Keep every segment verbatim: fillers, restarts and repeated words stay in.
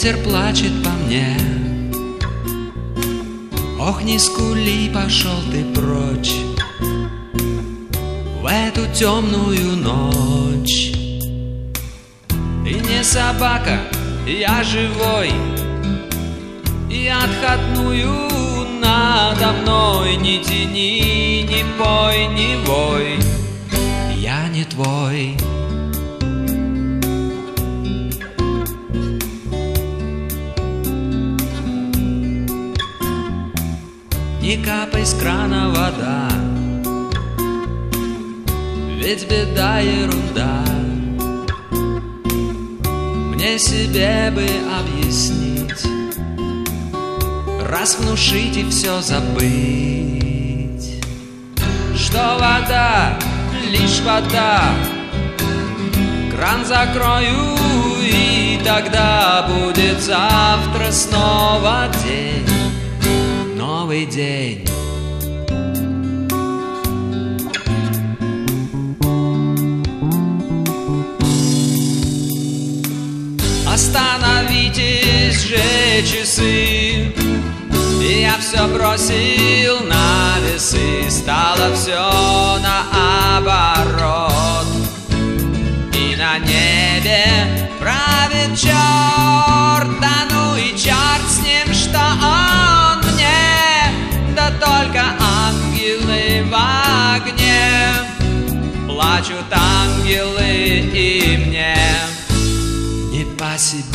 Ветер плачет по мне. Ох, не скули, пошел ты прочь в эту темную ночь. И не собака, я живой, и отходную надо мной не тяни, не пой, не вой, я не твой. Не капай с крана вода, ведь беда ерунда. Мне себе бы объяснить, раз внушить и все забыть, что вода, лишь вода. Кран закрою, и тогда будет завтра снова день, новый день. Остановитесь же часы, я все бросил на весы, стало все наоборот, и на небе правит черт, да ну и черт с ним, что он мне, да только ангелы в огне, плачут ангелы и мне не по себе.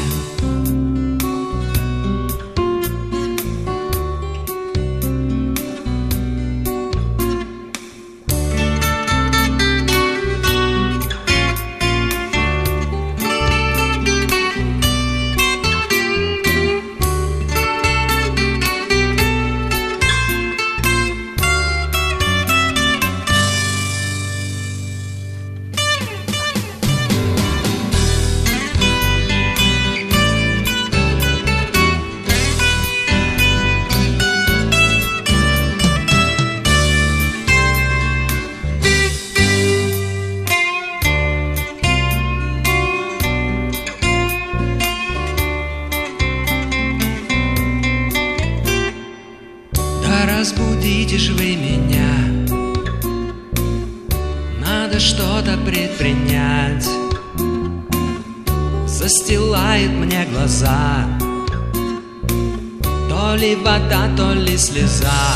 Разбудите ж вы меня, надо что-то предпринять. Застилает мне глаза то ли вода, то ли слеза.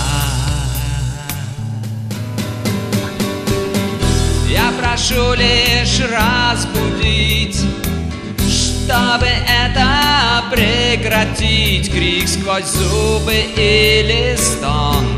Я прошу лишь разбудить, чтобы это прекратить. Крик сквозь зубы или стон,